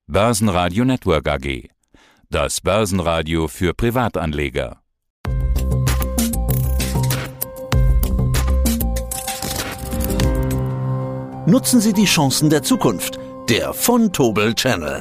Börsenradio Network AG. Das Börsenradio für Privatanleger. Nutzen Sie die Chancen der Zukunft. Der von Tobel Channel.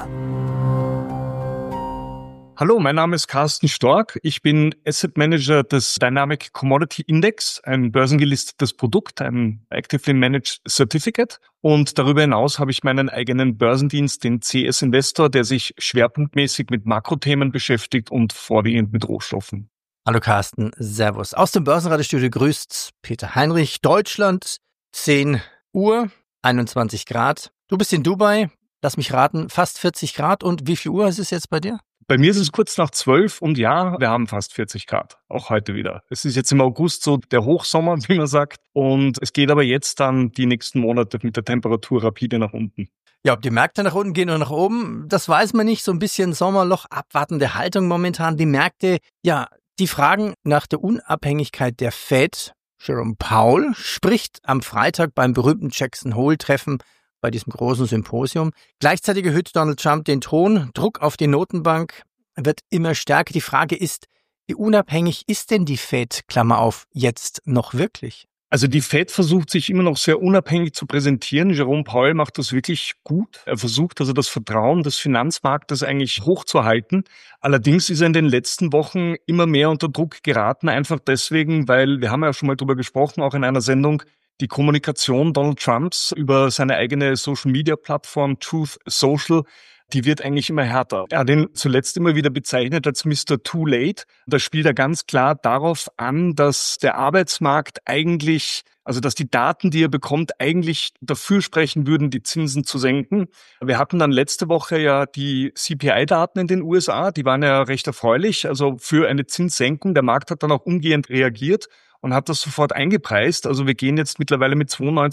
Hallo, mein Name ist Carsten Stork. Ich bin Asset Manager des Dynamic Commodity Index, ein börsengelistetes Produkt, ein Actively Managed Certificate. Und darüber hinaus habe ich meinen eigenen Börsendienst, den CS Investor, der sich schwerpunktmäßig mit Makrothemen beschäftigt und vorwiegend mit Rohstoffen. Hallo Carsten, Servus. Aus dem Börsenradiostudio grüßt Peter Heinrich. Deutschland, 10 Uhr, 21 Grad. Du bist in Dubai, lass mich raten, fast 40 Grad. Und wie viel Uhr ist es jetzt bei dir? Bei mir ist es kurz nach 12 und ja, wir haben fast 40 Grad, auch heute wieder. Es ist jetzt im August so der Hochsommer, wie man sagt, und es geht aber jetzt dann die nächsten Monate mit der Temperatur rapide nach unten. Ja, ob die Märkte nach unten gehen oder nach oben, das weiß man nicht. So ein bisschen Sommerloch, abwartende Haltung momentan. Die Märkte, ja, die fragen nach der Unabhängigkeit der Fed. Jerome Powell spricht am Freitag beim berühmten Jackson Hole-Treffen bei diesem großen Symposium. Gleichzeitig erhöht Donald Trump den Ton. Druck auf die Notenbank wird immer stärker. Die Frage ist, wie unabhängig ist denn die Fed, Klammer auf, jetzt noch wirklich? Also die Fed versucht sich immer noch sehr unabhängig zu präsentieren. Jerome Powell macht das wirklich gut. Er versucht also das Vertrauen des Finanzmarktes eigentlich hochzuhalten. Allerdings ist er in den letzten Wochen immer mehr unter Druck geraten, einfach deswegen, weil, wir haben ja schon mal drüber gesprochen, auch in einer Sendung, die Kommunikation Donald Trumps über seine eigene Social-Media-Plattform Truth Social, die wird eigentlich immer härter. Er hat ihn zuletzt immer wieder bezeichnet als Mr. Too Late. Da spielt er ganz klar darauf an, dass der Arbeitsmarkt eigentlich, also dass die Daten, die er bekommt, eigentlich dafür sprechen würden, die Zinsen zu senken. Wir hatten dann letzte Woche ja die CPI-Daten in den USA, die waren ja recht erfreulich, also für eine Zinssenkung. Der Markt hat dann auch umgehend reagiert und hat das sofort eingepreist. Also wir gehen jetzt mittlerweile mit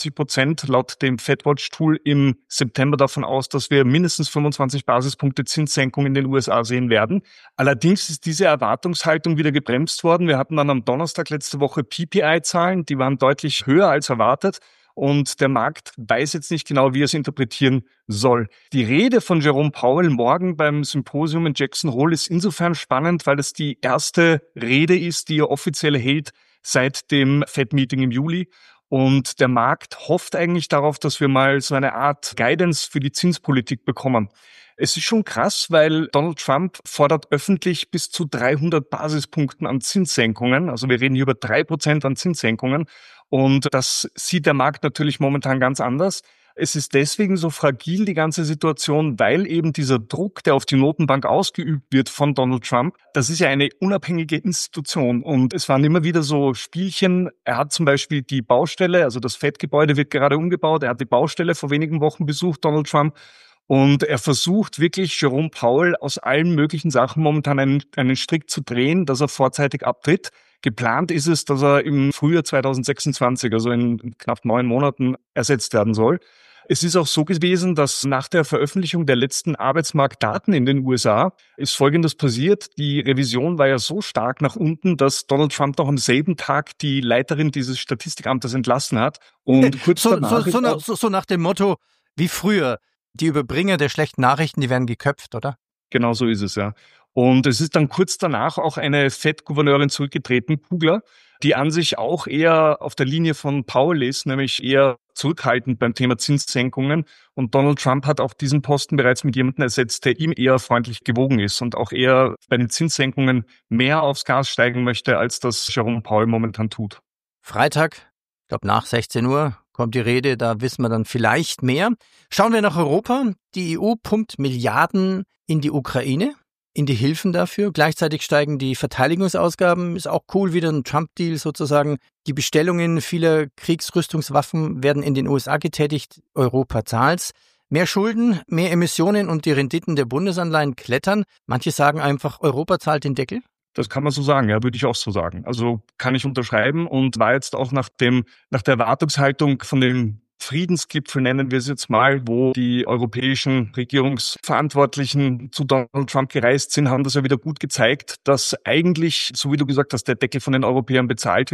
92% laut dem FedWatch-Tool im September davon aus, dass wir mindestens 25 Basispunkte Zinssenkung in den USA sehen werden. Allerdings ist diese Erwartungshaltung wieder gebremst worden. Wir hatten dann am Donnerstag letzte Woche PPI-Zahlen, die waren deutlich höher als erwartet. Und der Markt weiß jetzt nicht genau, wie er es interpretieren soll. Die Rede von Jerome Powell morgen beim Symposium in Jackson Hole ist insofern spannend, weil es die erste Rede ist, die er offiziell hält seit dem Fed-Meeting im Juli. Und der Markt hofft eigentlich darauf, dass wir mal so eine Art Guidance für die Zinspolitik bekommen. Es ist schon krass, weil Donald Trump fordert öffentlich bis zu 300 Basispunkten an Zinssenkungen. Also wir reden hier über 3% an Zinssenkungen. Und das sieht der Markt natürlich momentan ganz anders. Es ist deswegen so fragil, die ganze Situation, weil eben dieser Druck, der auf die Notenbank ausgeübt wird von Donald Trump, das ist ja eine unabhängige Institution. Und es waren immer wieder so Spielchen. Er hat zum Beispiel die Baustelle, also das Fed-Gebäude wird gerade umgebaut. Er hat die Baustelle vor wenigen Wochen besucht, Donald Trump. Und er versucht wirklich, Jerome Powell aus allen möglichen Sachen momentan einen Strick zu drehen, dass er vorzeitig abtritt. Geplant ist es, dass er im Frühjahr 2026, also in knapp 9 Monaten, ersetzt werden soll. Es ist auch so gewesen, dass nach der Veröffentlichung der letzten Arbeitsmarktdaten in den USA ist Folgendes passiert. Die Revision war ja so stark nach unten, dass Donald Trump noch am selben Tag die Leiterin dieses Statistikamtes entlassen hat. Und kurz danach so nach dem Motto, wie früher, die Überbringer der schlechten Nachrichten, die werden geköpft, oder? Genau so ist es, ja. Und es ist dann kurz danach auch eine Fed-Gouverneurin zurückgetreten, Kugler, die an sich auch eher auf der Linie von Powell ist, nämlich eher zurückhaltend beim Thema Zinssenkungen. Und Donald Trump hat auch diesen Posten bereits mit jemandem ersetzt, der ihm eher freundlich gewogen ist und auch eher bei den Zinssenkungen mehr aufs Gas steigen möchte, als das Jerome Powell momentan tut. Freitag, ich glaube nach 16 Uhr, kommt die Rede, da wissen wir dann vielleicht mehr. Schauen wir nach Europa. Die EU pumpt Milliarden in die Ukraine, in die Hilfen dafür. Gleichzeitig steigen die Verteidigungsausgaben. Ist auch cool, wieder ein Trump-Deal sozusagen. Die Bestellungen vieler Kriegsrüstungswaffen werden in den USA getätigt. Europa zahlt's. Mehr Schulden, mehr Emissionen und die Renditen der Bundesanleihen klettern. Manche sagen einfach, Europa zahlt den Deckel. Das kann man so sagen, ja, würde ich auch so sagen. Also kann ich unterschreiben und war jetzt auch nach der Erwartungshaltung von dem Friedensgipfel, nennen wir es jetzt mal, wo die europäischen Regierungsverantwortlichen zu Donald Trump gereist sind, haben das ja wieder gut gezeigt, dass eigentlich, so wie du gesagt hast, der Deckel von den Europäern bezahlt wird.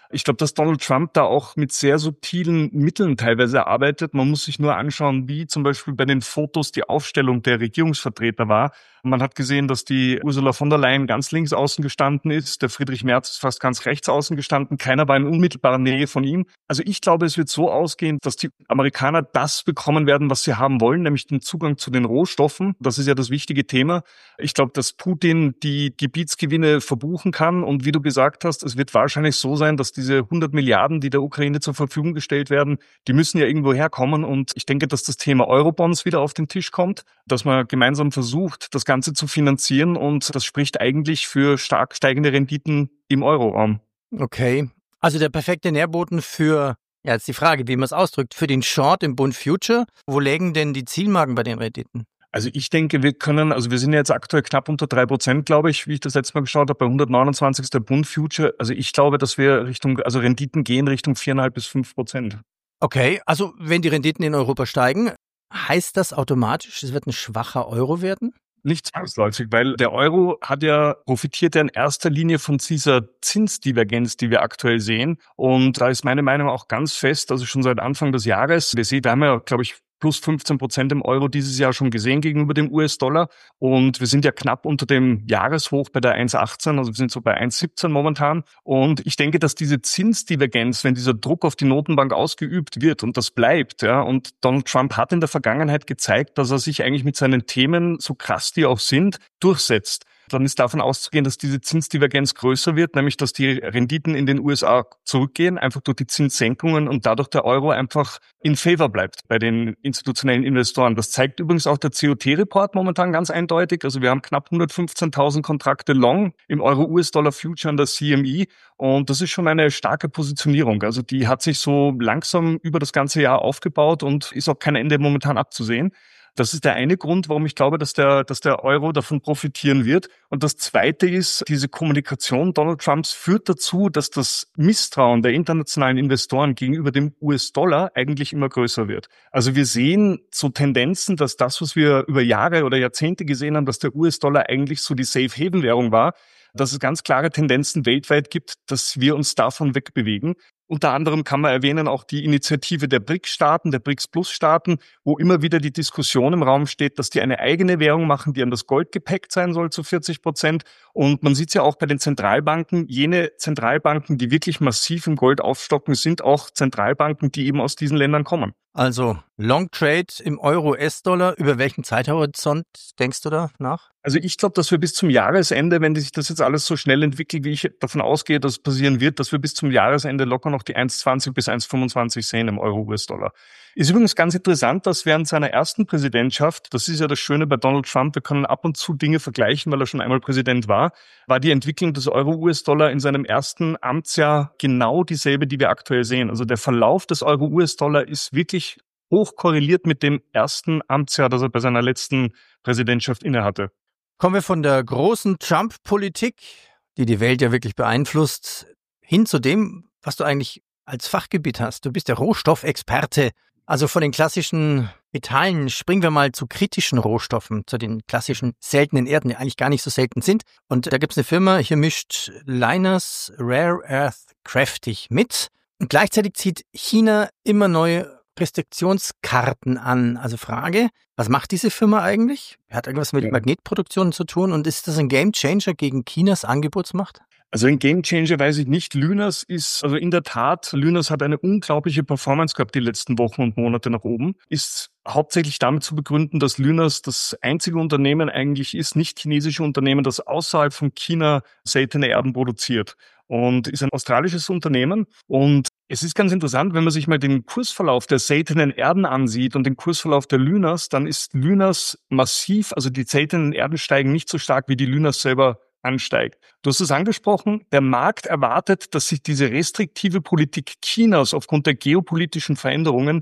Ich glaube, dass Donald Trump da auch mit sehr subtilen Mitteln teilweise arbeitet. Man muss sich nur anschauen, wie zum Beispiel bei den Fotos die Aufstellung der Regierungsvertreter war. Man hat gesehen, dass die Ursula von der Leyen ganz links außen gestanden ist, der Friedrich Merz ist fast ganz rechts außen gestanden, keiner war in unmittelbarer Nähe von ihm. Also ich glaube, es wird so ausgehen, dass die Amerikaner das bekommen werden, was sie haben wollen, nämlich den Zugang zu den Rohstoffen. Das ist ja das wichtige Thema. Ich glaube, dass Putin die Gebietsgewinne verbuchen kann und wie du gesagt hast, es wird wahrscheinlich so sein, dass diese 100 Milliarden, die der Ukraine zur Verfügung gestellt werden, die müssen ja irgendwo herkommen und ich denke, dass das Thema Eurobonds wieder auf den Tisch kommt, dass man gemeinsam versucht, das Ganze zu finanzieren und das spricht eigentlich für stark steigende Renditen im Euroraum. Okay, also der perfekte Nährboden für, ja jetzt die Frage, wie man es ausdrückt, für den Short im Bund Future. Wo lägen denn die Zielmarken bei den Renditen? Also ich denke, wir sind ja jetzt aktuell knapp unter 3%, glaube ich, wie ich das letzte Mal geschaut habe, bei 129 ist der Bund Future. Also ich glaube, dass wir Renditen gehen Richtung 4,5 bis 5%. Okay, also wenn die Renditen in Europa steigen, heißt das automatisch, es wird ein schwacher Euro werden? Nicht zwangsläufig, weil der Euro profitiert ja in erster Linie von dieser Zinsdivergenz, die wir aktuell sehen. Und da ist meine Meinung auch ganz fest, also schon seit Anfang des Jahres. Wir haben ja, glaube ich, plus 15% im Euro dieses Jahr schon gesehen gegenüber dem US-Dollar. Und wir sind ja knapp unter dem Jahreshoch bei der 1,18, also wir sind so bei 1,17 momentan. Und ich denke, dass diese Zinsdivergenz, wenn dieser Druck auf die Notenbank ausgeübt wird und das bleibt, ja, und Donald Trump hat in der Vergangenheit gezeigt, dass er sich eigentlich mit seinen Themen, so krass die auch sind, durchsetzt. Dann ist davon auszugehen, dass diese Zinsdivergenz größer wird, nämlich dass die Renditen in den USA zurückgehen, einfach durch die Zinssenkungen und dadurch der Euro einfach in favor bleibt bei den institutionellen Investoren. Das zeigt übrigens auch der COT-Report momentan ganz eindeutig. Also wir haben knapp 115.000 Kontrakte long im Euro-US-Dollar-Future an der CME und das ist schon eine starke Positionierung. Also die hat sich so langsam über das ganze Jahr aufgebaut und ist auch kein Ende momentan abzusehen. Das ist der eine Grund, warum ich glaube, dass der Euro davon profitieren wird. Und das zweite ist, diese Kommunikation Donald Trumps führt dazu, dass das Misstrauen der internationalen Investoren gegenüber dem US-Dollar eigentlich immer größer wird. Also wir sehen so Tendenzen, dass das, was wir über Jahre oder Jahrzehnte gesehen haben, dass der US-Dollar eigentlich so die Safe-Haven-Währung war, dass es ganz klare Tendenzen weltweit gibt, dass wir uns davon wegbewegen. Unter anderem kann man erwähnen auch die Initiative der BRICS-Staaten, der BRICS-Plus-Staaten, wo immer wieder die Diskussion im Raum steht, dass die eine eigene Währung machen, die an das Gold gepackt sein soll zu 40%. Und man sieht es ja auch bei den Zentralbanken, jene Zentralbanken, die wirklich massiv im Gold aufstocken, sind auch Zentralbanken, die eben aus diesen Ländern kommen. Also Long Trade im Euro-US-Dollar, über welchen Zeithorizont denkst du da nach? Also ich glaube, dass wir bis zum Jahresende, wenn sich das jetzt alles so schnell entwickelt, wie ich davon ausgehe, dass es passieren wird, dass wir bis zum Jahresende locker noch die 1,20 bis 1,25 sehen im Euro-US-Dollar. Ist übrigens ganz interessant, dass während seiner ersten Präsidentschaft, das ist ja das Schöne bei Donald Trump, wir können ab und zu Dinge vergleichen, weil er schon einmal Präsident war die Entwicklung des Euro-US-Dollar in seinem ersten Amtsjahr genau dieselbe, die wir aktuell sehen. Also der Verlauf des Euro-US-Dollar ist wirklich hoch korreliert mit dem ersten Amtsjahr, das er bei seiner letzten Präsidentschaft innehatte. Kommen wir von der großen Trump-Politik, die die Welt ja wirklich beeinflusst, hin zu dem, was du eigentlich als Fachgebiet hast. Du bist der Rohstoffexperte. Also von den klassischen Metallen springen wir mal zu kritischen Rohstoffen, zu den klassischen seltenen Erden, die eigentlich gar nicht so selten sind. Und da gibt's eine Firma, hier mischt Lynas Rare Earth kräftig mit. Und gleichzeitig zieht China immer neue Restriktionskarten an. Also Frage, was macht diese Firma eigentlich? Hat irgendwas mit Magnetproduktion zu tun und ist das ein Gamechanger gegen Chinas Angebotsmacht? Also ein Gamechanger weiß ich nicht. Lynas in der Tat, Lynas hat eine unglaubliche Performance gehabt die letzten Wochen und Monate nach oben. Ist hauptsächlich damit zu begründen, dass Lynas das einzige Unternehmen eigentlich ist, nicht chinesische Unternehmen, das außerhalb von China seltene Erden produziert. Und ist ein australisches Unternehmen. Und es ist ganz interessant, wenn man sich mal den Kursverlauf der seltenen Erden ansieht und den Kursverlauf der Lynas, dann ist Lynas massiv, also die seltenen Erden steigen nicht so stark, wie die Lynas selber ansteigt. Du hast es angesprochen, der Markt erwartet, dass sich diese restriktive Politik Chinas aufgrund der geopolitischen Veränderungen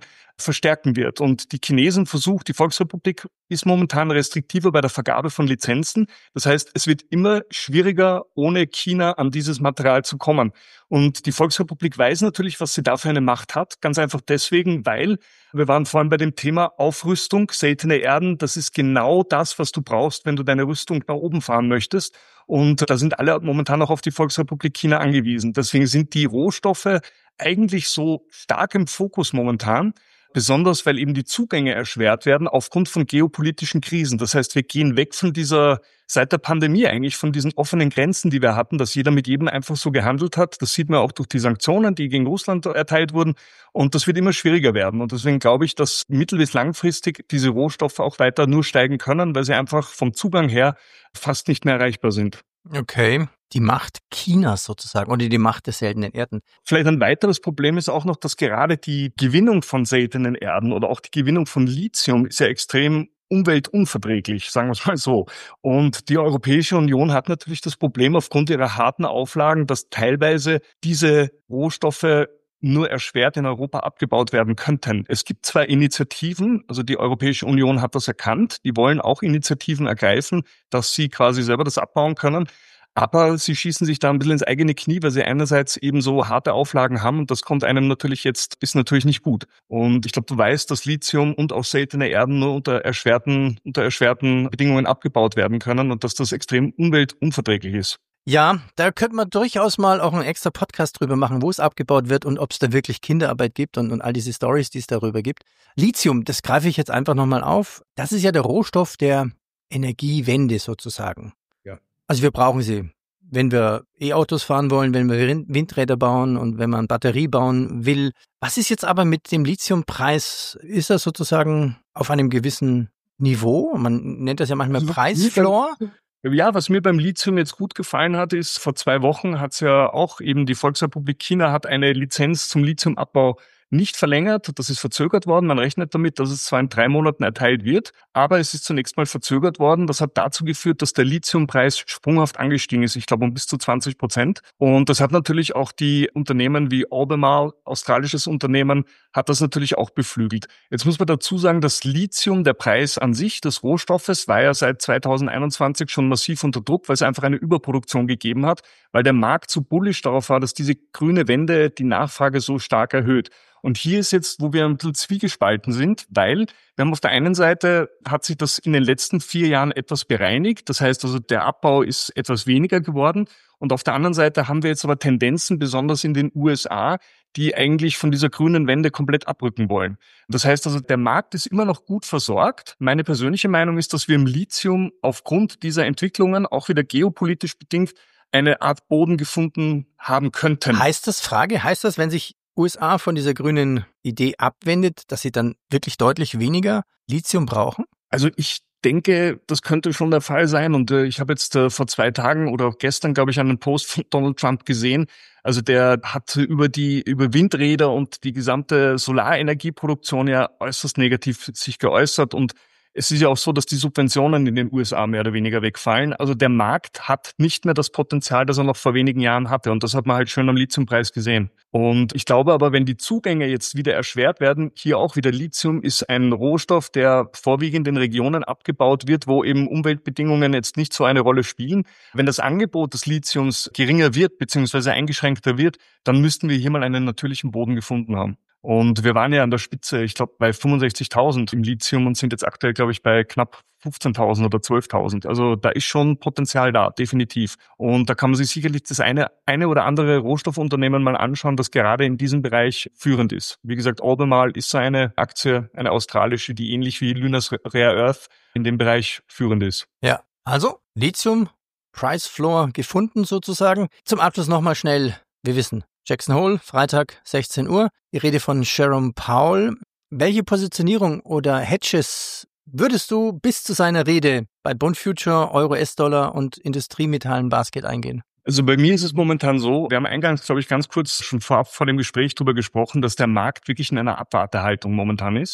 verstärken wird. Und die Chinesen die Volksrepublik ist momentan restriktiver bei der Vergabe von Lizenzen. Das heißt, es wird immer schwieriger, ohne China an dieses Material zu kommen. Und die Volksrepublik weiß natürlich, was sie da für eine Macht hat. Ganz einfach deswegen, weil wir waren vorhin bei dem Thema Aufrüstung, seltene Erden. Das ist genau das, was du brauchst, wenn du deine Rüstung nach oben fahren möchtest. Und da sind alle momentan auch auf die Volksrepublik China angewiesen. Deswegen sind die Rohstoffe eigentlich so stark im Fokus momentan. Besonders, weil eben die Zugänge erschwert werden aufgrund von geopolitischen Krisen. Das heißt, wir gehen weg von seit der Pandemie eigentlich, von diesen offenen Grenzen, die wir hatten, dass jeder mit jedem einfach so gehandelt hat. Das sieht man auch durch die Sanktionen, die gegen Russland erteilt wurden. Und das wird immer schwieriger werden. Und deswegen glaube ich, dass mittel- bis langfristig diese Rohstoffe auch weiter nur steigen können, weil sie einfach vom Zugang her fast nicht mehr erreichbar sind. Okay, die Macht Chinas sozusagen oder die Macht der seltenen Erden. Vielleicht ein weiteres Problem ist auch noch, dass gerade die Gewinnung von seltenen Erden oder auch die Gewinnung von Lithium ist ja extrem umweltunverträglich, sagen wir es mal so. Und die Europäische Union hat natürlich das Problem aufgrund ihrer harten Auflagen, dass teilweise diese Rohstoffe nur erschwert in Europa abgebaut werden könnten. Es gibt zwar Initiativen, also die Europäische Union hat das erkannt, die wollen auch Initiativen ergreifen, dass sie quasi selber das abbauen können, aber sie schießen sich da ein bisschen ins eigene Knie, weil sie einerseits eben so harte Auflagen haben und das kommt einem natürlich ist natürlich nicht gut. Und ich glaube, du weißt, dass Lithium und auch seltene Erden nur unter erschwerten Bedingungen abgebaut werden können und dass das extrem umweltunverträglich ist. Ja, da könnte man durchaus mal auch einen extra Podcast drüber machen, wo es abgebaut wird und ob es da wirklich Kinderarbeit gibt und all diese Stories, die es darüber gibt. Lithium, das greife ich jetzt einfach nochmal auf. Das ist ja der Rohstoff der Energiewende sozusagen. Ja. Also wir brauchen sie, wenn wir E-Autos fahren wollen, wenn wir Windräder bauen und wenn man Batterie bauen will. Was ist jetzt aber mit dem Lithiumpreis? Ist das sozusagen auf einem gewissen Niveau? Man nennt das ja manchmal Preisfloor. Ja, was mir beim Lithium jetzt gut gefallen hat, ist, vor 2 Wochen hat's ja auch eben die Volksrepublik China hat eine Lizenz zum Lithiumabbau nicht verlängert. Das ist verzögert worden. Man rechnet damit, dass es zwar in 3 Monaten erteilt wird, aber es ist zunächst mal verzögert worden. Das hat dazu geführt, dass der Lithiumpreis sprunghaft angestiegen ist. Ich glaube, um bis zu 20%. Und das hat natürlich auch die Unternehmen wie Albemarle, australisches Unternehmen, hat das natürlich auch beflügelt. Jetzt muss man dazu sagen, dass Lithium, der Preis an sich des Rohstoffes, war ja seit 2021 schon massiv unter Druck, weil es einfach eine Überproduktion gegeben hat, weil der Markt so bullisch darauf war, dass diese grüne Wende die Nachfrage so stark erhöht. Und hier ist jetzt, wo wir ein bisschen zwiegespalten sind, weil wir haben auf der einen Seite, hat sich das in den letzten 4 Jahren etwas bereinigt. Das heißt also, der Abbau ist etwas weniger geworden. Und auf der anderen Seite haben wir jetzt aber Tendenzen, besonders in den USA, die eigentlich von dieser grünen Wende komplett abrücken wollen. Das heißt also, der Markt ist immer noch gut versorgt. Meine persönliche Meinung ist, dass wir im Lithium aufgrund dieser Entwicklungen, auch wieder geopolitisch bedingt, eine Art Boden gefunden haben könnten. Heißt das, wenn sich USA von dieser grünen Idee abwendet, dass sie dann wirklich deutlich weniger Lithium brauchen? Also ich denke, das könnte schon der Fall sein. Und ich habe jetzt vor 2 Tagen oder gestern, glaube ich, einen Post von Donald Trump gesehen. Also der hat über Windräder und die gesamte Solarenergieproduktion ja äußerst negativ sich geäußert. Und es ist ja auch so, dass die Subventionen in den USA mehr oder weniger wegfallen. Also der Markt hat nicht mehr das Potenzial, das er noch vor wenigen Jahren hatte. Und das hat man halt schön am Lithiumpreis gesehen. Und ich glaube aber, wenn die Zugänge jetzt wieder erschwert werden, hier auch wieder Lithium ist ein Rohstoff, der vorwiegend in Regionen abgebaut wird, wo eben Umweltbedingungen jetzt nicht so eine Rolle spielen. Wenn das Angebot des Lithiums geringer wird, beziehungsweise eingeschränkter wird, dann müssten wir hier mal einen natürlichen Boden gefunden haben. Und wir waren ja an der Spitze, ich glaube, bei 65.000 im Lithium und sind jetzt aktuell, glaube ich, bei knapp 15.000 oder 12.000. Also da ist schon Potenzial da, definitiv. Und da kann man sich sicherlich das eine oder andere Rohstoffunternehmen mal anschauen, das gerade in diesem Bereich führend ist. Wie gesagt, Albemarle ist so eine Aktie, eine australische, die ähnlich wie Lynas Rare Earth in dem Bereich führend ist. Ja, also Lithium, Price Floor gefunden sozusagen. Zum Abschluss nochmal schnell, wir wissen, Jackson Hole, Freitag, 16 Uhr. Die Rede von Jerome Powell. Welche Positionierung oder Hedges würdest du bis zu seiner Rede bei Bond Future, Euro, US-Dollar und Industriemetallen Basket eingehen? Also bei mir ist es momentan so, wir haben eingangs, glaube ich, ganz kurz schon vorab vor dem Gespräch darüber gesprochen, dass der Markt wirklich in einer Abwartehaltung momentan ist.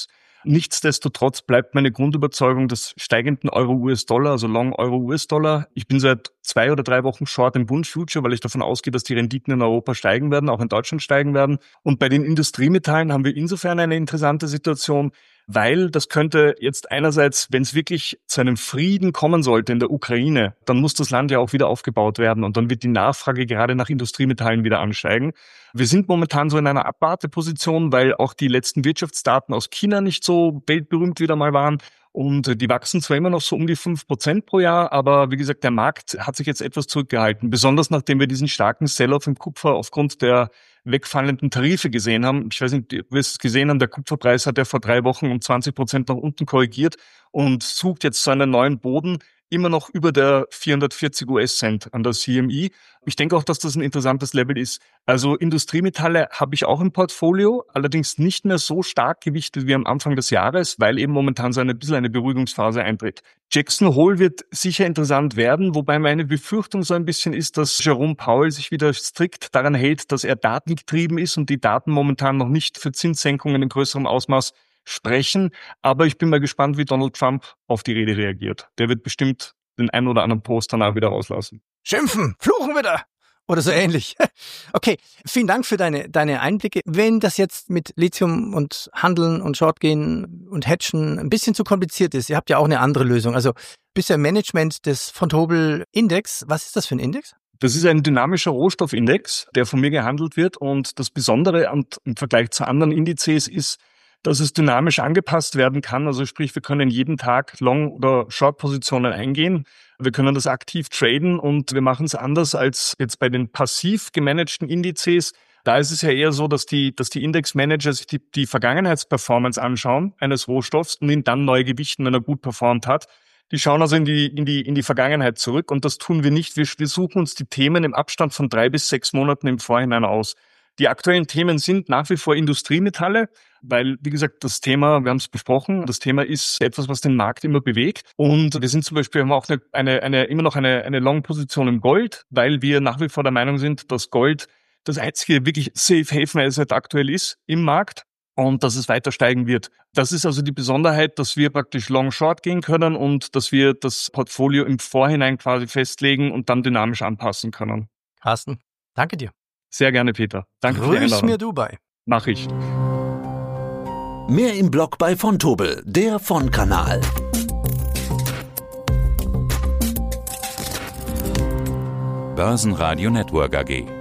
Nichtsdestotrotz bleibt meine Grundüberzeugung des steigenden Euro-US-Dollar, also Long Euro-US-Dollar. Ich bin seit 2 oder 3 Wochen short im Bund Future, weil ich davon ausgehe, dass die Renditen in Europa steigen werden, auch in Deutschland steigen werden. Und bei den Industriemetallen haben wir insofern eine interessante Situation, weil das könnte jetzt einerseits, wenn es wirklich zu einem Frieden kommen sollte in der Ukraine, dann muss das Land ja auch wieder aufgebaut werden und dann wird die Nachfrage gerade nach Industriemetallen wieder ansteigen. Wir sind momentan so in einer Abwarteposition, weil auch die letzten Wirtschaftsdaten aus China nicht so weltberühmt wieder mal waren. Und die wachsen zwar immer noch so um die 5% pro Jahr, aber wie gesagt, der Markt hat sich jetzt etwas zurückgehalten. Besonders nachdem wir diesen starken Sell-off im Kupfer aufgrund der wegfallenden Tarife gesehen haben. Ich weiß nicht, ob wir es gesehen haben, der Kupferpreis hat ja vor 3 Wochen um 20% nach unten korrigiert und sucht jetzt zu einem neuen Boden, immer noch über der 440 US-Cent an der CME. Ich denke auch, dass das ein interessantes Level ist. Also Industriemetalle habe ich auch im Portfolio, allerdings nicht mehr so stark gewichtet wie am Anfang des Jahres, weil eben momentan so ein bisschen eine Beruhigungsphase eintritt. Jackson Hole wird sicher interessant werden, wobei meine Befürchtung so ein bisschen ist, dass Jerome Powell sich wieder strikt daran hält, dass er datengetrieben ist und die Daten momentan noch nicht für Zinssenkungen in größerem Ausmaß sprechen. Aber ich bin mal gespannt, wie Donald Trump auf die Rede reagiert. Der wird bestimmt den einen oder anderen Post danach wieder rauslassen. Schimpfen, fluchen wieder oder so ähnlich. Okay, vielen Dank für deine Einblicke. Wenn das jetzt mit Lithium und Handeln und Shortgehen und Hedgen ein bisschen zu kompliziert ist, ihr habt ja auch eine andere Lösung. Also bisher Management des Vontobel Index. Was ist das für ein Index? Das ist ein dynamischer Rohstoffindex, der von mir gehandelt wird. Und das Besondere im Vergleich zu anderen Indizes ist, dass es dynamisch angepasst werden kann. Also sprich, wir können jeden Tag Long- oder Short-Positionen eingehen. Wir können das aktiv traden und wir machen es anders als jetzt bei den passiv gemanagten Indizes. Da ist es ja eher so, dass die Indexmanager sich die Vergangenheitsperformance anschauen eines Rohstoffs und ihn dann neu gewichten, wenn er gut performt hat. Die schauen also in die Vergangenheit zurück und das tun wir nicht. Wir suchen uns die Themen im Abstand von 3 bis 6 Monaten im Vorhinein aus. Die aktuellen Themen sind nach wie vor Industriemetalle, weil, wie gesagt, das Thema, wir haben es besprochen, das Thema ist etwas, was den Markt immer bewegt. Und wir sind zum Beispiel, haben auch immer noch eine Long-Position im Gold, weil wir nach wie vor der Meinung sind, dass Gold das einzige wirklich Safe Haven Asset aktuell ist im Markt und dass es weiter steigen wird. Das ist also die Besonderheit, dass wir praktisch Long-Short gehen können und dass wir das Portfolio im Vorhinein quasi festlegen und dann dynamisch anpassen können. Carsten, danke dir. Sehr gerne, Peter. Danke für die Einladung. Grüß mir Dubai. Mach ich. Mehr im Blog bei Vontobel, der Von-Kanal. Börsenradio Network AG.